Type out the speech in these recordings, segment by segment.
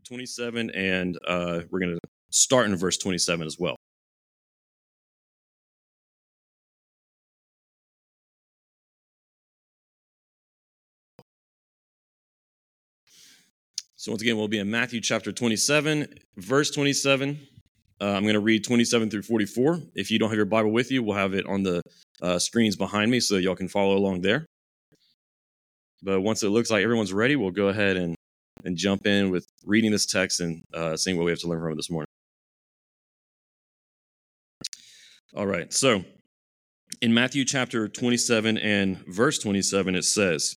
27, and we're going to start in verse 27 as well. So once again, we'll be in Matthew chapter 27, verse 27. I'm going to read 27 through 44. If you don't have your Bible with you, we'll have it on the screens behind me so y'all can follow along there. But once it looks like everyone's ready, we'll go ahead and jump in with reading this text and seeing what we have to learn from it this morning. All right, so in Matthew chapter 27 and verse 27, it says,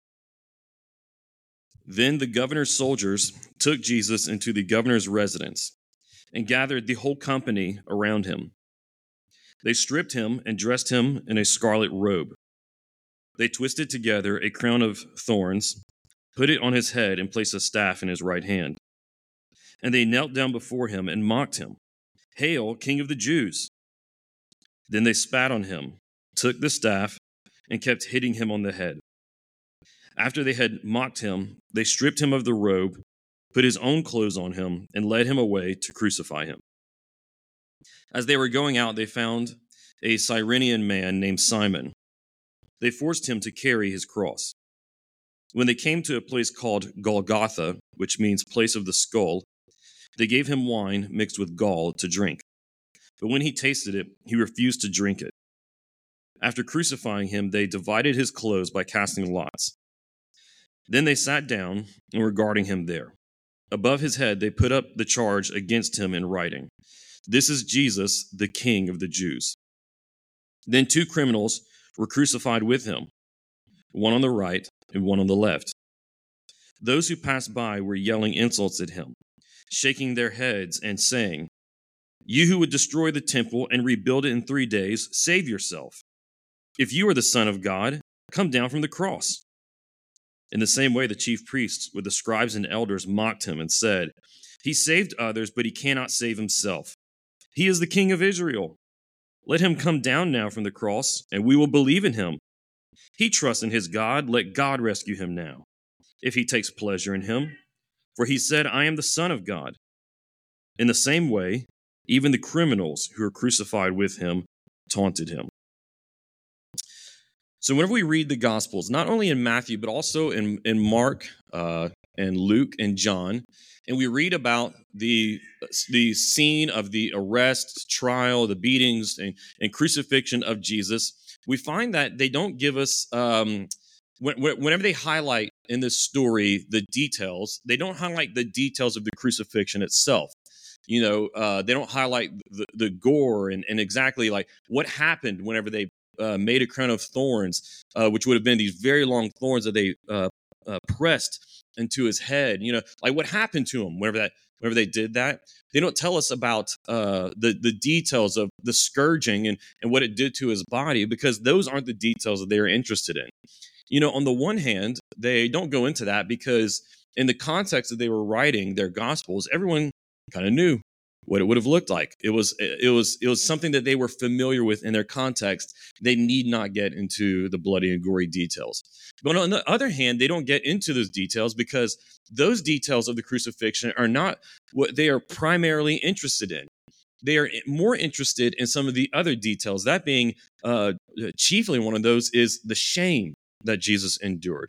"Then the governor's soldiers took Jesus into the governor's residence and gathered the whole company around him. They stripped him and dressed him in a scarlet robe. They twisted together a crown of thorns, put it on his head, and placed a staff in his right hand. And they knelt down before him and mocked him. 'Hail, King of the Jews!' Then they spat on him, took the staff, and kept hitting him on the head. After they had mocked him, they stripped him of the robe, put his own clothes on him, and led him away to crucify him. As they were going out, they found a Cyrenian man named Simon. They forced him to carry his cross. When they came to a place called Golgotha, which means place of the skull, they gave him wine mixed with gall to drink. But when he tasted it, he refused to drink it. After crucifying him, they divided his clothes by casting lots. Then they sat down and were guarding him there. Above his head, they put up the charge against him in writing, 'This is Jesus, the King of the Jews.' Then two criminals were crucified with him, one on the right and one on the left. Those who passed by were yelling insults at him, shaking their heads and saying, 'You who would destroy the temple and rebuild it in 3 days, save yourself. If you are the Son of God, come down from the cross.' In the same way, the chief priests with the scribes and elders mocked him and said, 'He saved others, but he cannot save himself. He is the King of Israel. Let him come down now from the cross, and we will believe in him. He trusts in his God. Let God rescue him now, if he takes pleasure in him. For he said, I am the Son of God.' In the same way, even the criminals who were crucified with him taunted him." So whenever we read the Gospels, not only in Matthew, but also in Mark and Luke and John, and we read about the scene of the arrest, trial, the beatings, and crucifixion of Jesus, we find that they don't give us, whenever they highlight in this story the details, they don't highlight the details of the crucifixion itself. They don't highlight the gore and exactly like what happened whenever they made a crown of thorns, which would have been these very long thorns that they pressed into his head. Like what happened to him whenever they did that. They don't tell us about the details of the scourging and what it did to his body, because those aren't the details that they're interested in. On the one hand, they don't go into that because in the context that they were writing their Gospels, everyone kind of knew what it would have looked like. It was something that they were familiar with in their context. They need not get into the bloody and gory details. But on the other hand, they don't get into those details because those details of the crucifixion are not what they are primarily interested in. They are more interested in some of the other details, that being chiefly one of those is the shame that Jesus endured.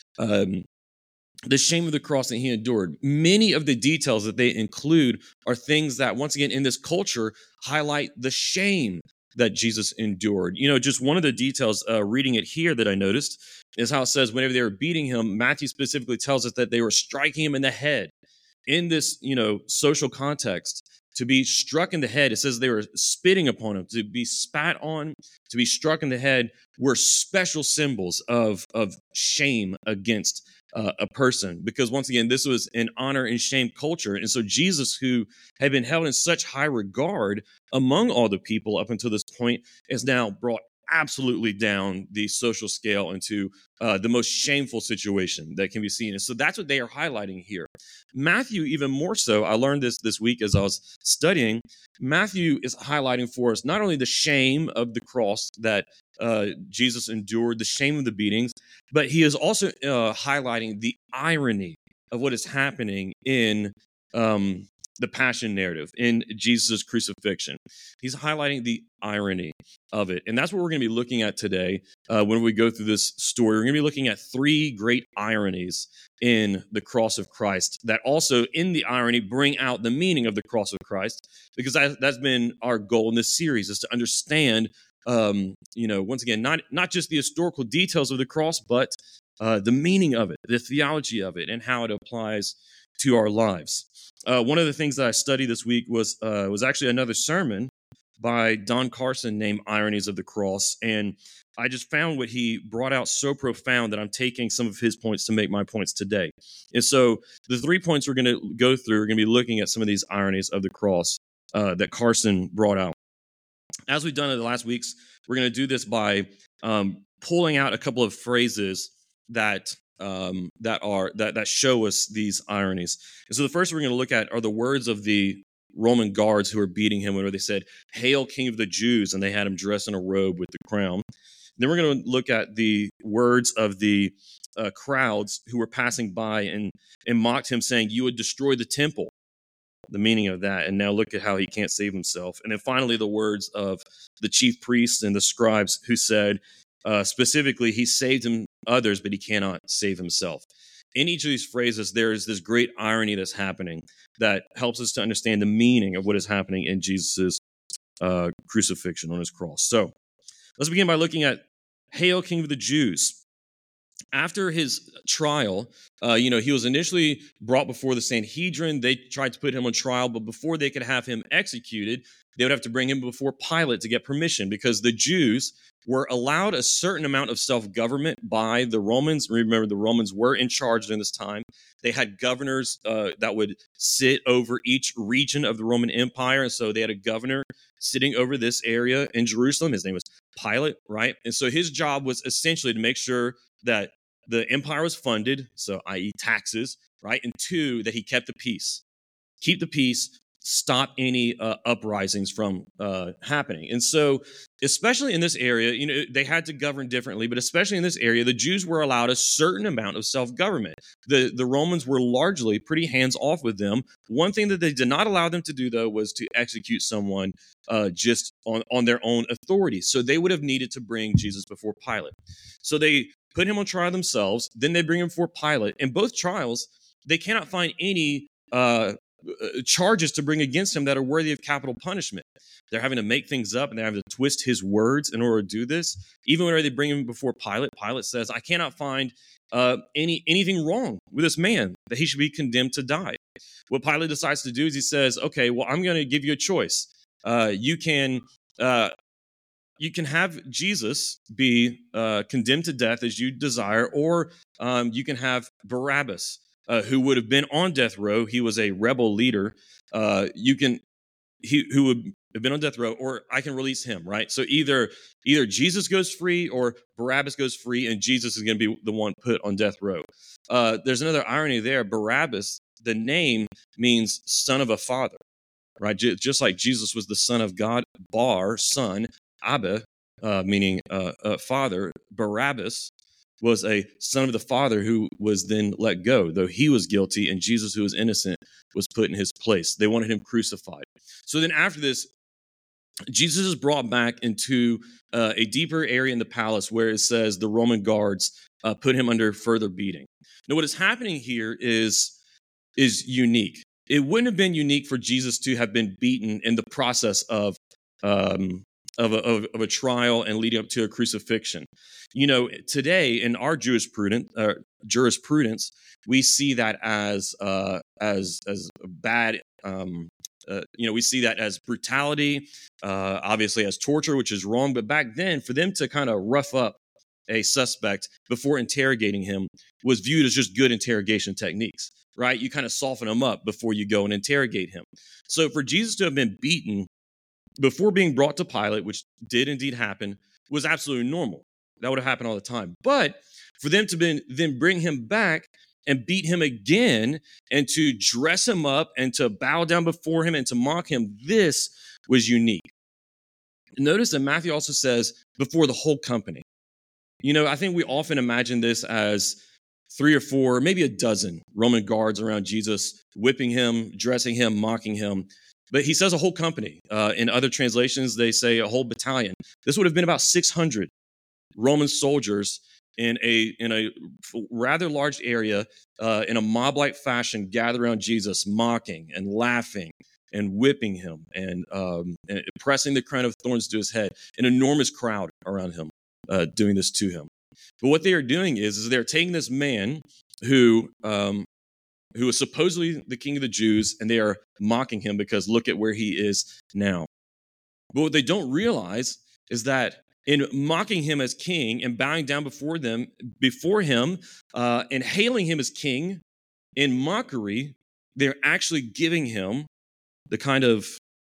The shame of the cross that he endured. Many of the details that they include are things that, once again, in this culture, highlight the shame that Jesus endured. Just one of the details, reading it here that I noticed, is how it says whenever they were beating him, Matthew specifically tells us that they were striking him in the head. In this, social context, to be struck in the head, it says they were spitting upon him. To be spat on, to be struck in the head, were special symbols of shame against a person, because once again, this was an honor and shame culture. And so Jesus, who had been held in such high regard among all the people up until this point, is now brought absolutely down the social scale into the most shameful situation that can be seen. And so that's what they are highlighting here. Matthew, even more so, I learned this week as I was studying, Matthew is highlighting for us not only the shame of the cross that Jesus endured, the shame of the beatings, but he is also highlighting the irony of what is happening in the passion narrative in Jesus' crucifixion. He's highlighting the irony of it. And that's what we're going to be looking at today when we go through this story. We're going to be looking at three great ironies in the cross of Christ that also, in the irony, bring out the meaning of the cross of Christ, because that's been our goal in this series, is to understand, once again, not just the historical details of the cross, but the meaning of it, the theology of it, and how it applies to our lives. One of the things that I studied this week was actually another sermon by Don Carson named Ironies of the Cross. And I just found what he brought out so profound that I'm taking some of his points to make my points today. And so the 3 points we're going to go through, we're going to be looking at some of these ironies of the cross that Carson brought out. As we've done in the last weeks, we're going to do this by pulling out a couple of phrases that show us these ironies. And so the first we're going to look at are the words of the Roman guards who were beating him, where they said, "Hail, King of the Jews," and they had him dressed in a robe with the crown. Then we're going to look at the words of the crowds who were passing by and mocked him, saying, "You would destroy the temple." The meaning of that, and now look at how he can't save himself. And then finally, the words of the chief priests and the scribes who said, specifically, he saved him others, but he cannot save himself. In each of these phrases, there is this great irony that's happening that helps us to understand the meaning of what is happening in Jesus' crucifixion on his cross. So let's begin by looking at "Hail, King of the Jews." After his trial, he was initially brought before the Sanhedrin. They tried to put him on trial, but before they could have him executed, they would have to bring him before Pilate to get permission, because the Jews were allowed a certain amount of self-government by the Romans. Remember, the Romans were in charge during this time. They had governors that would sit over each region of the Roman Empire. And so they had a governor sitting over this area in Jerusalem. His name was Pilate, right? And so his job was essentially to make sure that the empire was funded, so i.e. taxes, right? And two, that he kept the peace. Keep the peace, stop any uprisings from happening. And so, especially in this area, they had to govern differently, but especially in this area, the Jews were allowed a certain amount of self-government. The Romans were largely pretty hands-off with them. One thing that they did not allow them to do, though, was to execute someone just on their own authority. So they would have needed to bring Jesus before Pilate. So they put him on trial themselves, then they bring him before Pilate. In both trials, they cannot find any charges to bring against him that are worthy of capital punishment. They're having to make things up, and they're having to twist his words in order to do this. Even whenever they bring him before Pilate, Pilate says, "I cannot find anything wrong with this man that he should be condemned to die." What Pilate decides to do is he says, "Okay, well, I'm going to give you a choice. You can have Jesus be condemned to death as you desire, or you can have Barabbas, who would have been on death row. He was a rebel leader. Who would have been on death row, or I can release him," right? So either Jesus goes free or Barabbas goes free, and Jesus is going to be the one put on death row. There's another irony there. Barabbas, the name means son of a father, right? Just like Jesus was the son of God, Bar, son, Abba, meaning father. Barabbas was a son of the father who was then let go, though he was guilty, and Jesus, who was innocent, was put in his place. They wanted him crucified. So then after this, Jesus is brought back into a deeper area in the palace where it says the Roman guards put him under further beating. Now, what is happening here is unique. It wouldn't have been unique for Jesus to have been beaten in the process of a trial and leading up to a crucifixion. Today in our jurisprudence, we see that as bad. We see that as brutality, obviously as torture, which is wrong. But back then, for them to kind of rough up a suspect before interrogating him was viewed as just good interrogation techniques, right? You kind of soften him up before you go and interrogate him. So for Jesus to have been beaten before being brought to Pilate, which did indeed happen, was absolutely normal. That would have happened all the time. But for them to then bring him back and beat him again, and to dress him up and to bow down before him and to mock him, this was unique. Notice that Matthew also says before the whole company. I think we often imagine this as 3 or 4, maybe a dozen Roman guards around Jesus, whipping him, dressing him, mocking him. But he says a whole company. In other translations, they say a whole battalion. This would have been about 600 Roman soldiers in a rather large area, in a mob-like fashion, gathered around Jesus, mocking and laughing and whipping him and pressing the crown of thorns to his head. An enormous crowd around him doing this to him. But what they are doing is they're taking this man who is supposedly the king of the Jews, and they are mocking him because look at where he is now. But what they don't realize is that in mocking him as king and bowing down before him, and hailing him as king in mockery, they're actually giving him the kind of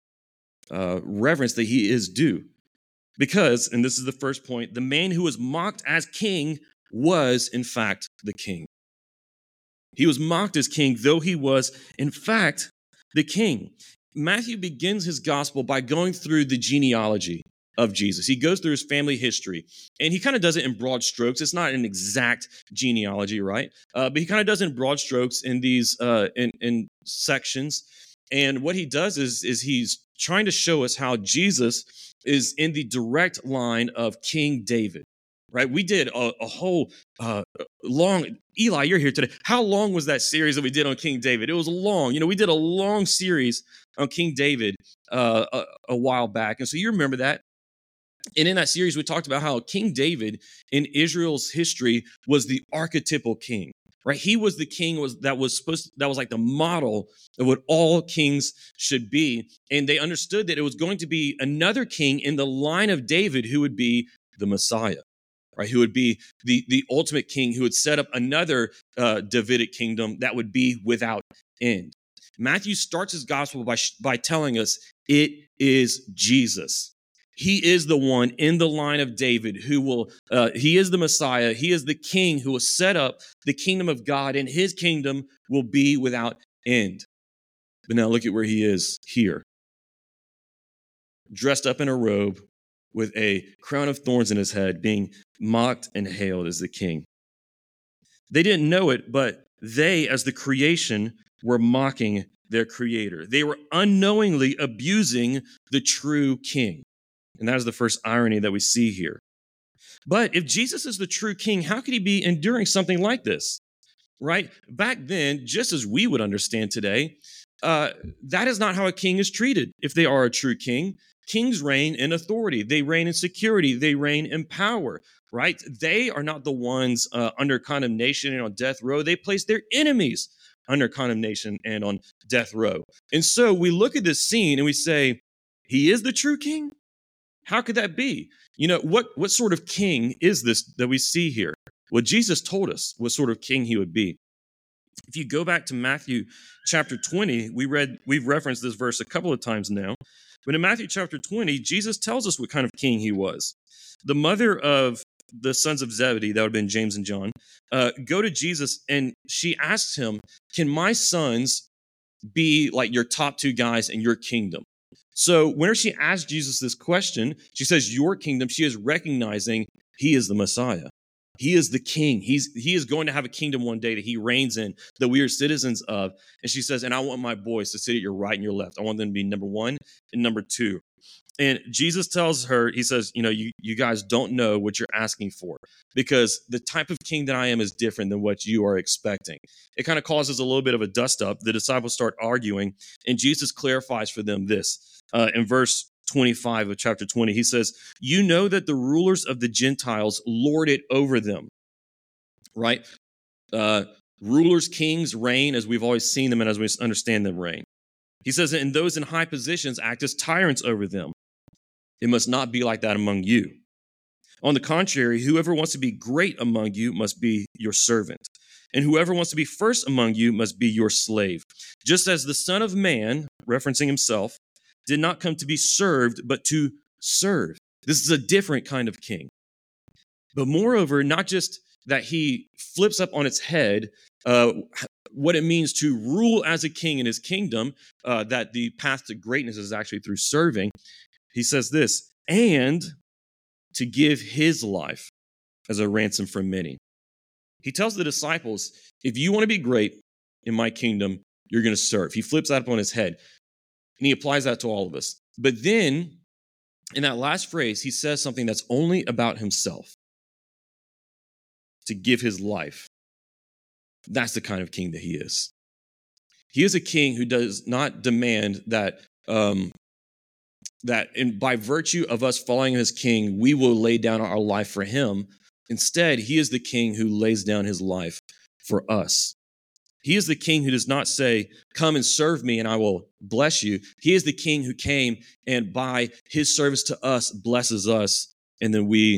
reverence that he is due. Because, and this is the first point, the man who was mocked as king was, in fact, the king. He was mocked as king, though he was, in fact, the king. Matthew begins his gospel by going through the genealogy of Jesus. He goes through his family history, and he kind of does it in broad strokes. It's not an exact genealogy, right? But he kind of does it in broad strokes in these in sections. And what he does is he's trying to show us how Jesus is in the direct line of King David, right? We did a whole long, Eli, you're here today. How long was that series that we did on King David? It was long. We did a long series on King David a while back. And so you remember that. And in that series, we talked about how King David in Israel's history was the archetypal king, right? He was the king that was like the model of what all kings should be. And they understood that it was going to be another king in the line of David who would be the Messiah, right? Who would be the ultimate king, who would set up another Davidic kingdom that would be without end. Matthew starts his gospel by telling us it is Jesus. He is the one in the line of David he is the Messiah. He is the king who will set up the kingdom of God, and his kingdom will be without end. But now look at where he is here. Dressed up in a robe with a crown of thorns in his head, being mocked and hailed as the king. They didn't know it, but they, as the creation, were mocking their creator. They were unknowingly abusing the true king. And that is the first irony that we see here. But if Jesus is the true king, how could he be enduring something like this? Right? Back then, just as we would understand today, that is not how a king is treated if they are a true king. Kings reign in authority. They reign in security. They reign in power, right? They are not the ones under condemnation and on death row. They place their enemies under condemnation and on death row. And so we look at this scene and we say, he is the true king? How could that be? What sort of king is this that we see here? Well, Jesus told us what sort of king he would be. If you go back to Matthew chapter 20, we've referenced this verse a couple of times now. But in Matthew chapter 20, Jesus tells us what kind of king he was. The mother of the sons of Zebedee, that would have been James and John, go to Jesus, and she asks him, can my sons be like your top two guys in your kingdom? So whenever she asks Jesus this question, she says, your kingdom, she is recognizing he is the Messiah. He is the king. He is going to have a kingdom one day that he reigns in, that we are citizens of. And she says, and I want my boys to sit at your right and your left. I want them to be number one and number two. And Jesus tells her, he says, you guys don't know what you're asking for, because the type of king that I am is different than what you are expecting. It kind of causes a little bit of a dust up. The disciples start arguing, and Jesus clarifies for them this. In verse 25 of chapter 20, he says, you know that the rulers of the Gentiles lord it over them, right? Rulers, kings reign as we've always seen them and as we understand them reign. He says, and those in high positions act as tyrants over them. It must not be like that among you. On the contrary, whoever wants to be great among you must be your servant, and whoever wants to be first among you must be your slave. Just as the Son of Man, referencing himself, did not come to be served, but to serve. This is a different kind of king. But moreover, not just that he flips up on its head what it means to rule as a king in his kingdom, that the path to greatness is actually through serving. He says this, and to give his life as a ransom for many. He tells the disciples, if you want to be great in my kingdom, you're going to serve. He flips that up on his head, and he applies that to all of us. But then, in that last phrase, he says something that's only about himself, to give his life. That's the kind of king that he is. He is a king who does not demand that by virtue of us following his king, we will lay down our life for him. Instead, he is the king who lays down his life for us. He is the king who does not say, come and serve me and I will bless you. He is the king who came and by his service to us blesses us, and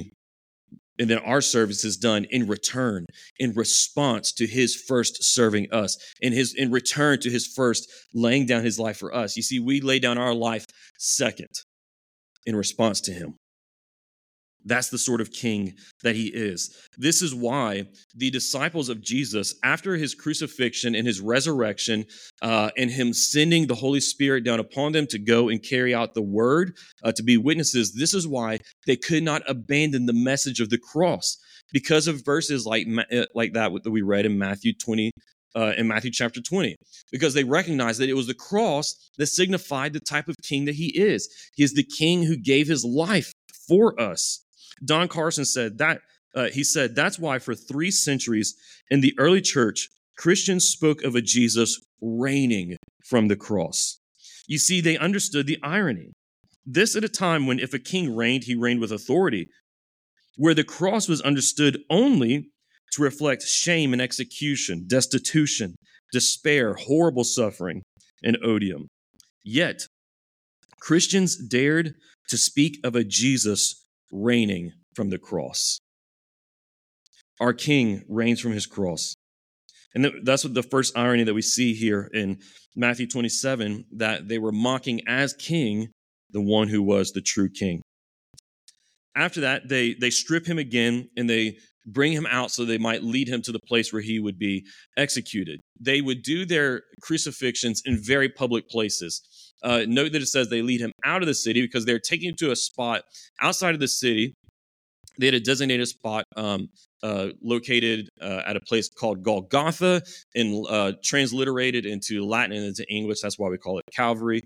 then our service is done in return, in response to his first serving us, in return to his first laying down his life for us. You see, we lay down our life second in response to him. That's the sort of king that he is. This is why the disciples of Jesus, after his crucifixion and his resurrection, and him sending the Holy Spirit down upon them to go and carry out the word, to be witnesses, this is why they could not abandon the message of the cross, because of verses like that we read in Matthew 20, in Matthew chapter 20, because they recognized that it was the cross that signified the type of king that he is. He is the king who gave his life for us. Don Carson said that he said that's why for 3 centuries in the early church, Christians spoke of a Jesus reigning from the cross. You see, they understood the irony. This at a time when if a king reigned, he reigned with authority, where the cross was understood only to reflect shame and execution, destitution, despair, horrible suffering, and odium. Yet, Christians dared to speak of a Jesus reigning from the cross. Our king reigns from his cross. And that's what the first irony that we see here in Matthew 27, that they were mocking as king the one who was the true king. After that, they strip him again and they bring him out so they might lead him to the place where he would be executed. They would do their crucifixions in very public places. Note that it says they lead him out of the city because they're taking him to a spot outside of the city. They had a designated spot located at a place called Golgotha, and transliterated into Latin and into English. That's why we call it Calvary.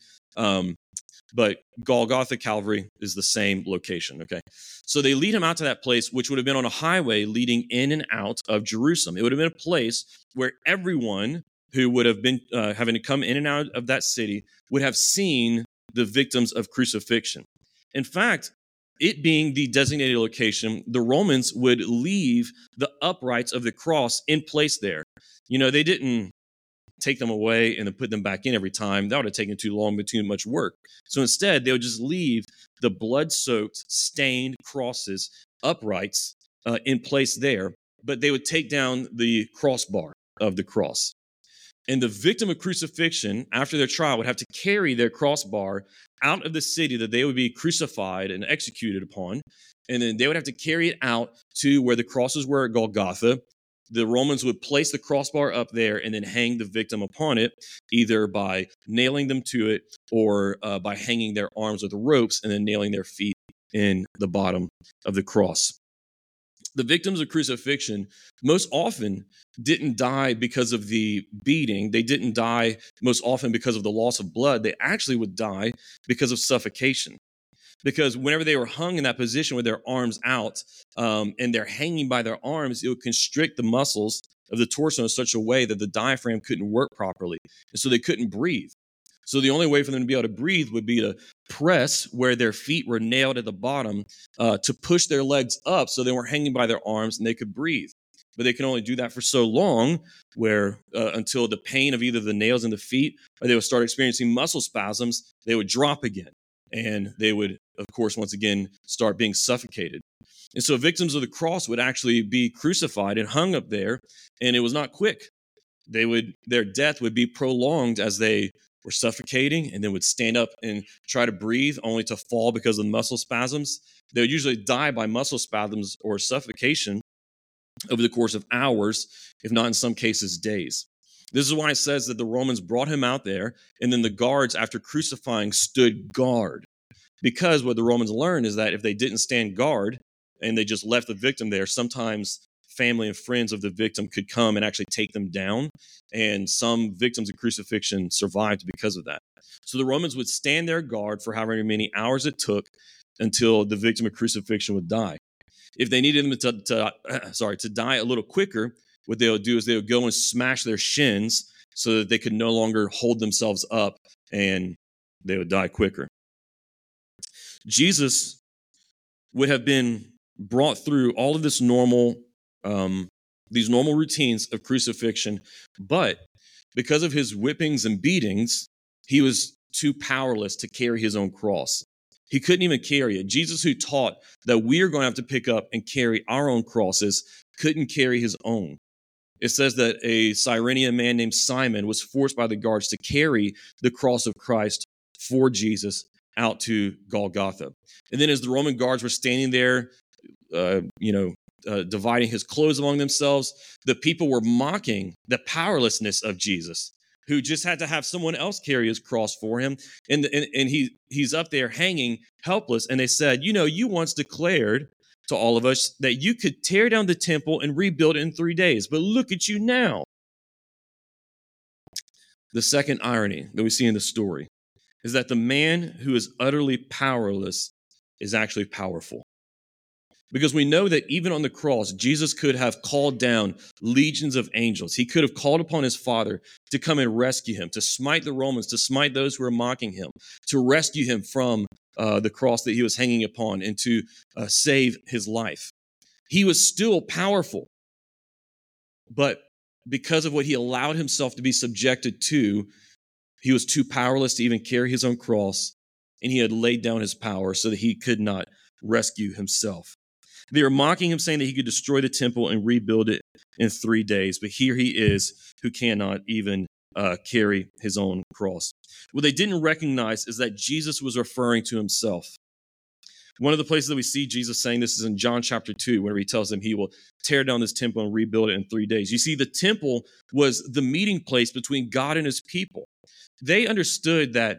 But Golgotha, Calvary is the same location, okay? So they lead him out to that place, which would have been on a highway leading in and out of Jerusalem. It would have been a place where everyone who would have been having to come in and out of that city would have seen the victims of crucifixion. In fact, it being the designated location, the Romans would leave the uprights of the cross in place there. You know, they didn't take them away and then put them back in every time. That would have taken too long, but too much work. So instead, they would just leave the blood-soaked, stained crosses, uprights, in place there, but they would take down the crossbar of the cross. And the victim of crucifixion, after their trial, would have to carry their crossbar out of the city that they would be crucified and executed upon. And then they would have to carry it out to where the crosses were at Golgotha. The Romans would place the crossbar up there and then hang the victim upon it, either by nailing them to it or by hanging their arms with ropes and then nailing their feet in the bottom of the cross. The victims of crucifixion most often didn't die because of the beating. They didn't die most often because of the loss of blood. They actually would die because of suffocation. Because whenever they were hung in that position with their arms out and they're hanging by their arms, it would constrict the muscles of the torso in such a way that the diaphragm couldn't work properly. And so they couldn't breathe. So the only way for them to be able to breathe would be to press where their feet were nailed at the bottom to push their legs up so they weren't hanging by their arms and they could breathe. But they can only do that for so long where until the pain of either the nails in the feet or they would start experiencing muscle spasms, they would drop again. And they would, of course, once again, start being suffocated. And so victims of the cross would actually be crucified and hung up there, and it was not quick. Their death would be prolonged as they were suffocating and then would stand up and try to breathe only to fall because of the muscle spasms. They would usually die by muscle spasms or suffocation over the course of hours, if not in some cases days. This is why it says that the Romans brought him out there, and then the guards, after crucifying, stood guard. Because what the Romans learned is that if they didn't stand guard and they just left the victim there, sometimes family and friends of the victim could come and actually take them down. And some victims of crucifixion survived because of that. So the Romans would stand their guard for however many hours it took until the victim of crucifixion would die. If they needed them to die a little quicker, what they would do is they would go and smash their shins so that they could no longer hold themselves up and they would die quicker. Jesus would have been brought through all of these normal routines of crucifixion, but because of his whippings and beatings, he was too powerless to carry his own cross. He couldn't even carry it. Jesus, who taught that we are going to have to pick up and carry our own crosses, couldn't carry his own. It says that a Cyrenian man named Simon was forced by the guards to carry the cross of Christ for Jesus out to Golgotha. And then as the Roman guards were standing there, dividing his clothes among themselves, the people were mocking the powerlessness of Jesus, who just had to have someone else carry his cross for him. And he's up there hanging helpless. And they said, you once declared to all of us that you could tear down the temple and rebuild it in 3 days. But look at you now. The second irony that we see in the story is that the man who is utterly powerless is actually powerful. Because we know that even on the cross, Jesus could have called down legions of angels. He could have called upon his Father to come and rescue him, to smite the Romans, to smite those who were mocking him, to rescue him from the cross that he was hanging upon, and to save his life. He was still powerful. But because of what he allowed himself to be subjected to, he was too powerless to even carry his own cross, and he had laid down his power so that he could not rescue himself. They were mocking him, saying that he could destroy the temple and rebuild it in 3 days. But here he is, who cannot even carry his own cross. What they didn't recognize is that Jesus was referring to himself. One of the places that we see Jesus saying this is in John chapter 2, where he tells them he will tear down this temple and rebuild it in 3 days. You see, the temple was the meeting place between God and his people. They understood that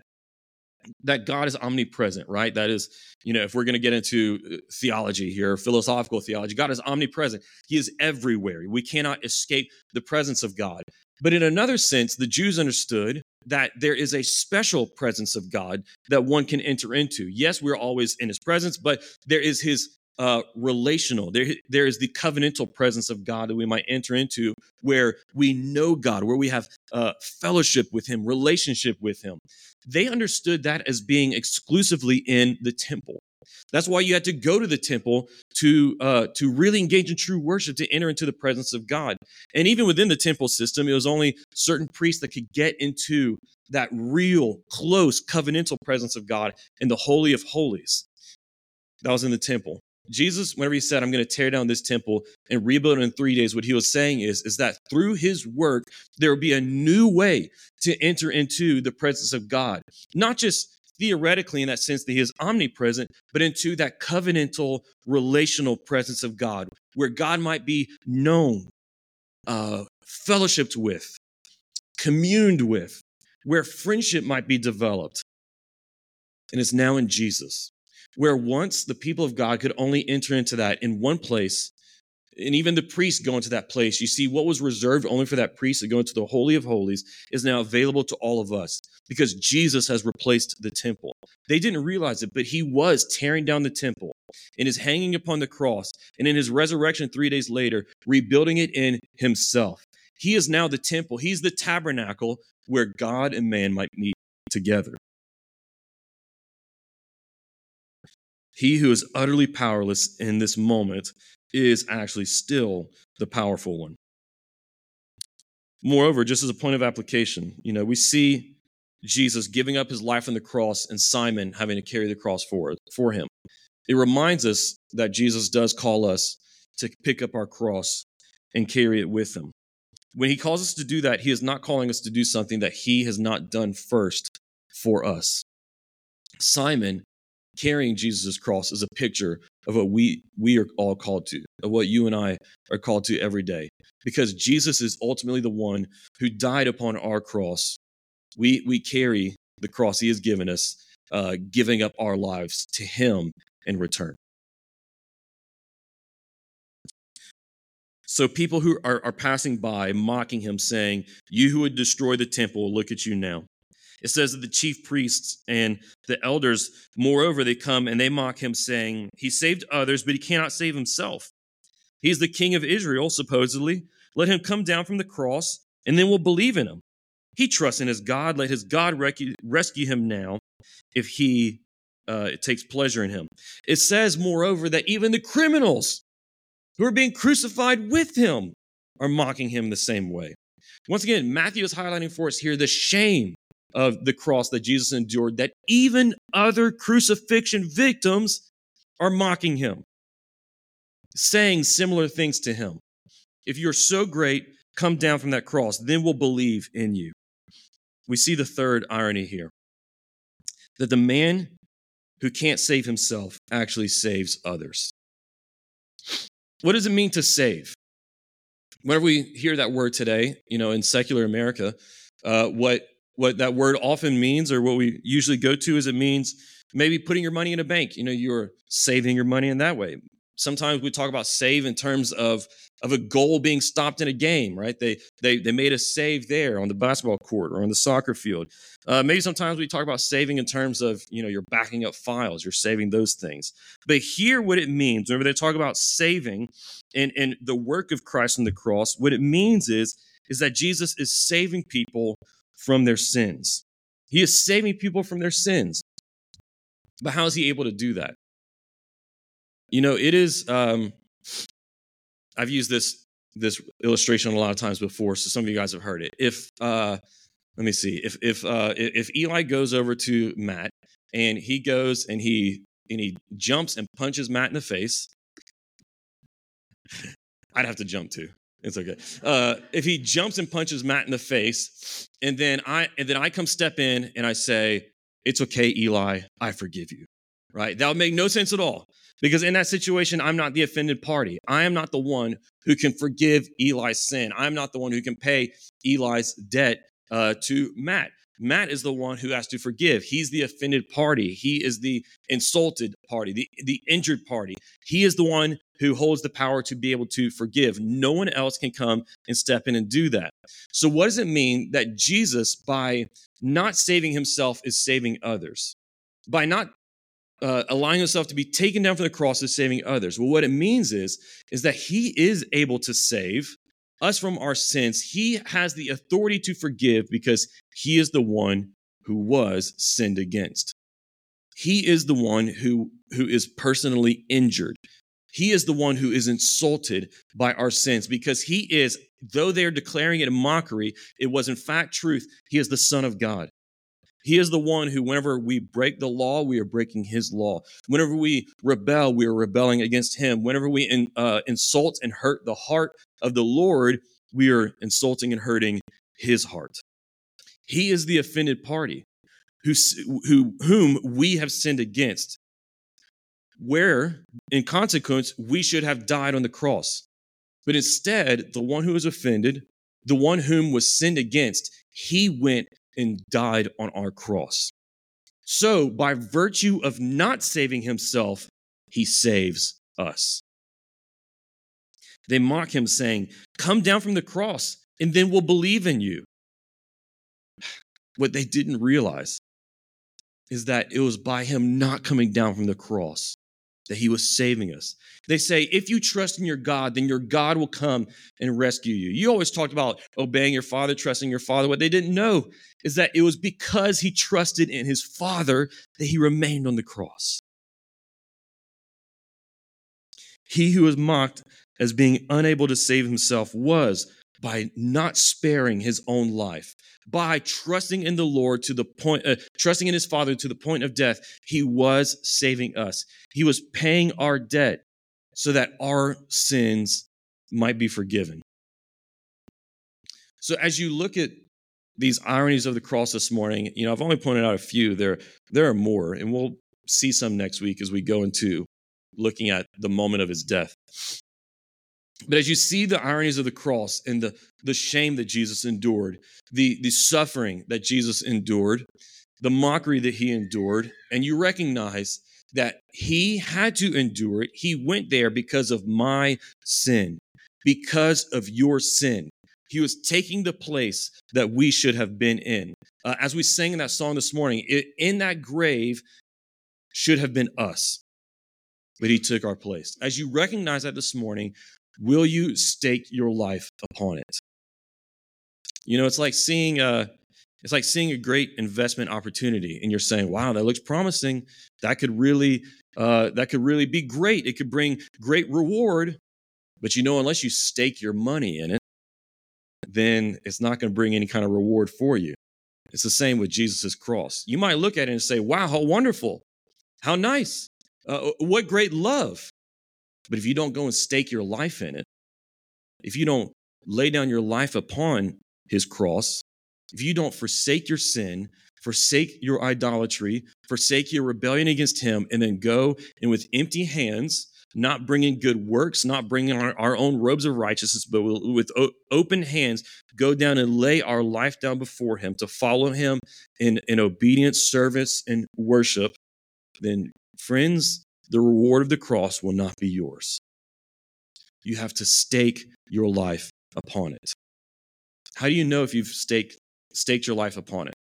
God is omnipresent, right? That is, if we're going to get into theology here, philosophical theology, God is omnipresent. He is everywhere. We cannot escape the presence of God. But in another sense, the Jews understood that there is a special presence of God that one can enter into. Yes, we're always in his presence, but there is his relational. There is the covenantal presence of God that we might enter into, where we know God, where we have fellowship with him, relationship with him. They understood that as being exclusively in the temple. That's why you had to go to the temple to really engage in true worship, to enter into the presence of God. And even within the temple system, it was only certain priests that could get into that real, close, covenantal presence of God in the Holy of Holies. That was in the temple. Jesus, whenever he said, I'm going to tear down this temple and rebuild it in 3 days, what he was saying is that through his work, there will be a new way to enter into the presence of God. Not just theoretically in that sense that he is omnipresent, but into that covenantal, relational presence of God, where God might be known, fellowshipped with, communed with, where friendship might be developed. And it's now in Jesus, where once the people of God could only enter into that in one place, and even the priests go into that place. You see, what was reserved only for that priest to go into the Holy of Holies is now available to all of us, because Jesus has replaced the temple. They didn't realize it, but he was tearing down the temple and is hanging upon the cross, and in his resurrection 3 days later, rebuilding it in himself. He is now the temple. He's the tabernacle where God and man might meet together. He who is utterly powerless in this moment is actually still the powerful one. Moreover, just as a point of application, we see Jesus giving up his life on the cross and Simon having to carry the cross for him. It reminds us that Jesus does call us to pick up our cross and carry it with him. When he calls us to do that, he is not calling us to do something that he has not done first for us. Simon carrying Jesus' cross is a picture of what we are all called to, of what you and I are called to every day. Because Jesus is ultimately the one who died upon our cross. We carry the cross he has given us, giving up our lives to him in return. So people who are passing by, mocking him, saying, "You who would destroy the temple, look at you now." It says that the chief priests and the elders, moreover, they come and they mock him, saying, "He saved others, but he cannot save himself. He is the king of Israel, supposedly. Let him come down from the cross, and then we'll believe in him. He trusts in his God. Let his God rescue him now if he takes pleasure in him." It says, moreover, that even the criminals who are being crucified with him are mocking him the same way. Once again, Matthew is highlighting for us here the shame of the cross that Jesus endured, that even other crucifixion victims are mocking him, saying similar things to him. If you're so great, come down from that cross, then we'll believe in you. We see the third irony here, that the man who can't save himself actually saves others. What does it mean to save? Whenever we hear that word today, in secular America, what that word often means, or what we usually go to, is it means maybe putting your money in a bank. You're saving your money in that way. Sometimes we talk about save in terms of a goal being stopped in a game, right? They made a save there on the basketball court or on the soccer field. Maybe sometimes we talk about saving in terms of, you're backing up files, you're saving those things. But here, what it means, whenever they talk about saving and the work of Christ on the cross, what it means is that Jesus is saving people from their sins. He is saving people from their sins. But how is he able to do that? It is, I've used this illustration a lot of times before, so some of you guys have heard it. Let me see, if Eli goes over to Matt and he goes and he jumps and punches Matt in the face, I'd have to jump too. It's okay. If he jumps and punches Matt in the face, and then I come step in and I say, "It's okay, Eli, I forgive you," right? That would make no sense at all. Because in that situation, I'm not the offended party. I am not the one who can forgive Eli's sin. I'm not the one who can pay Eli's debt to Matt. Matt is the one who has to forgive. He's the offended party. He is the insulted party, the injured party. He is the one who holds the power to be able to forgive. No one else can come and step in and do that. So what does it mean that Jesus, by not saving himself, is saving others? By not allowing himself to be taken down from the cross is saving others. Well, what it means is that he is able to save us from our sins. He has the authority to forgive because he is the one who was sinned against. He is the one who is personally injured. He is the one who is insulted by our sins because he is, though they are declaring it a mockery, it was in fact truth. He is the Son of God. He is the one who, whenever we break the law, we are breaking his law. Whenever we rebel, we are rebelling against him. Whenever we insult and hurt the heart of the Lord, we are insulting and hurting his heart. He is the offended party whom we have sinned against, where, in consequence, we should have died on the cross. But instead, the one who was offended, the one whom was sinned against, he went and died on our cross. So, by virtue of not saving himself, he saves us. They mock him, saying, "Come down from the cross, and then we'll believe in you." What they didn't realize is that it was by him not coming down from the cross that he was saving us. They say, if you trust in your God, then your God will come and rescue you. You always talked about obeying your father, trusting your father. What they didn't know is that it was because he trusted in his father that he remained on the cross. He who was mocked as being unable to save himself was, by not sparing his own life, by trusting in the Lord to the point, trusting in his Father to the point of death, he was saving us. He was paying our debt so that our sins might be forgiven. So as you look at these ironies of the cross this morning, I've only pointed out a few. There are more, and we'll see some next week as we go into looking at the moment of his death. But as you see the ironies of the cross and the shame that Jesus endured, the suffering that Jesus endured, the mockery that he endured, and you recognize that he had to endure it, he went there because of my sin. because of your sin. He was taking the place that we should have been in. As we sang in that song this morning, in that grave should have been us, but he took our place. As you recognize that this morning, will you stake your life upon it? You know, it's like seeing a great investment opportunity, and you're saying, "Wow, that looks promising. That could really be great. It could bring great reward." But you know, unless you stake your money in it, then it's not going to bring any kind of reward for you. It's the same with Jesus' cross. You might look at it and say, "Wow, how wonderful, how nice, what great love." But if you don't go and stake your life in it, if you don't lay down your life upon his cross, if you don't forsake your sin, forsake your idolatry, forsake your rebellion against him, and then go and with empty hands, not bringing good works, not bringing our own robes of righteousness, but with open hands, go down and lay our life down before him to follow him in obedience, service, and worship, then friends, the reward of the cross will not be yours. You have to stake your life upon it. How do you know if you've staked your life upon it?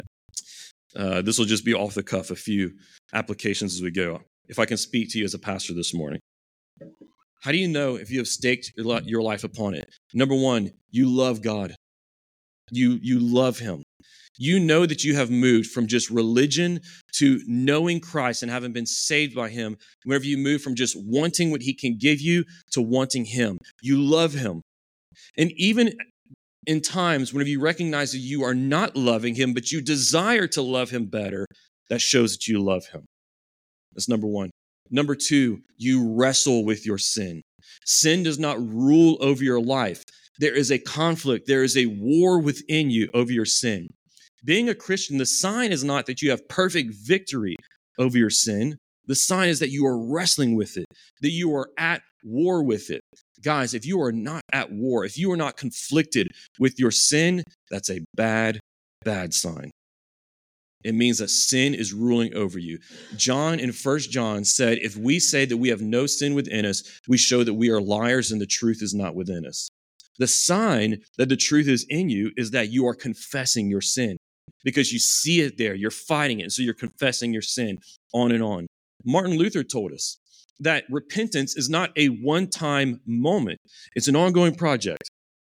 This will just be off the cuff, a few applications as we go. If I can speak to you as a pastor this morning. How do you know if you have staked your life upon it? Number one, you love God. You love him. You know that you have moved from just religion to knowing Christ and having been saved by him. Whenever you move from just wanting what he can give you to wanting him, you love him. And even in times whenever you recognize that you are not loving him, but you desire to love him better, that shows that you love him. That's number one. Number two, you wrestle with your sin. Sin does not rule over your life. There is a conflict. There is a war within you over your sin. Being a Christian, the sign is not that you have perfect victory over your sin. The sign is that you are wrestling with it, that you are at war with it. Guys, if you are not at war, if you are not conflicted with your sin, that's a bad, bad sign. It means that sin is ruling over you. John in 1 John said, if we say that we have no sin within us, we show that we are liars and the truth is not within us. The sign that the truth is in you is that you are confessing your sin because you see it there. You're fighting it. And so you're confessing your sin on and on. Martin Luther told us that repentance is not a one-time moment. It's an ongoing project.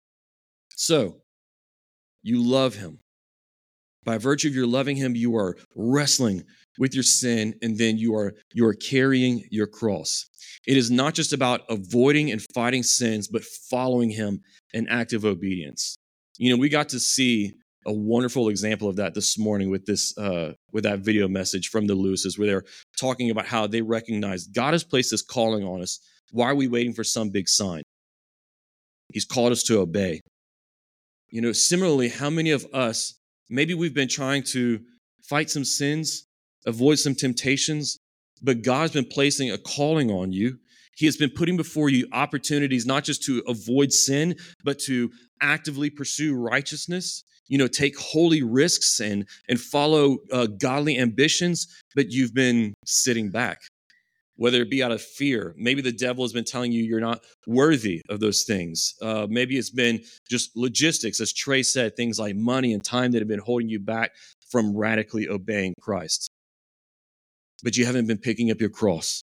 So you love him. By virtue of your loving him, you are wrestling with your sin, and then you are carrying your cross. It is not just about avoiding and fighting sins, but following him in active obedience. You know, we got to see a wonderful example of that this morning with that video message from the Lewises, where they're talking about how they recognize God has placed this calling on us. Why are we waiting for some big sign? He's called us to obey. You know, similarly, how many of us, maybe we've been trying to fight some sins, avoid some temptations, but God's been placing a calling on you. He has been putting before you opportunities not just to avoid sin, but to actively pursue righteousness, you know, take holy risks and follow godly ambitions, but you've been sitting back, whether it be out of fear. Maybe the devil has been telling you you're not worthy of those things. Maybe it's been just logistics, as Trey said, things like money and time that have been holding you back from radically obeying Christ. But you haven't been picking up your cross.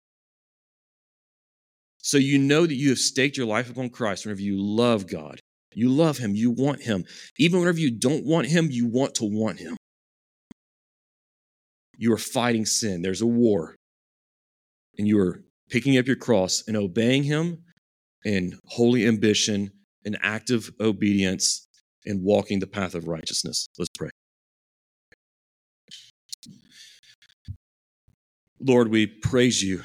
So you know that you have staked your life upon Christ whenever you love God. You love him. You want him. Even whenever you don't want him, you want to want him. You are fighting sin. There's a war. And you are picking up your cross and obeying him in holy ambition and active obedience and walking the path of righteousness. Let's pray. Lord, we praise you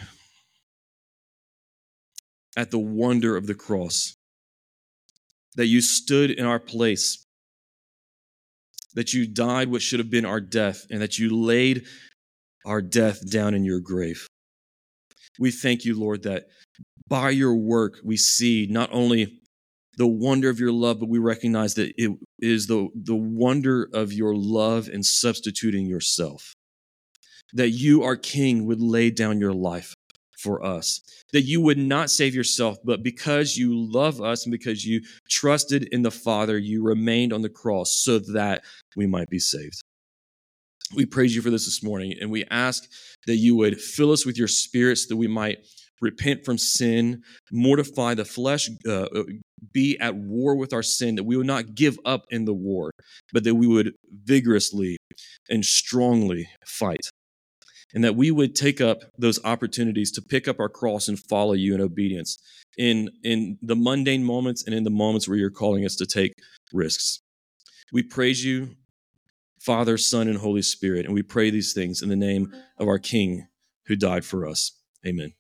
at the wonder of the cross, that you stood in our place, that you died what should have been our death, and that you laid our death down in your grave. We thank you, Lord, that by your work we see not only the wonder of your love, but we recognize that it is the wonder of your love in substituting yourself. That you, our King, would lay down your life for us, that you would not save yourself, but because you love us and because you trusted in the Father, you remained on the cross so that we might be saved. We praise you for this morning, and we ask that you would fill us with your Spirit so that we might repent from sin, mortify the flesh, be at war with our sin, that we would not give up in the war, but that we would vigorously and strongly fight, and that we would take up those opportunities to pick up our cross and follow you in obedience in the mundane moments and in the moments where you're calling us to take risks. We praise you, Father, Son, and Holy Spirit, and we pray these things in the name of our King who died for us. Amen.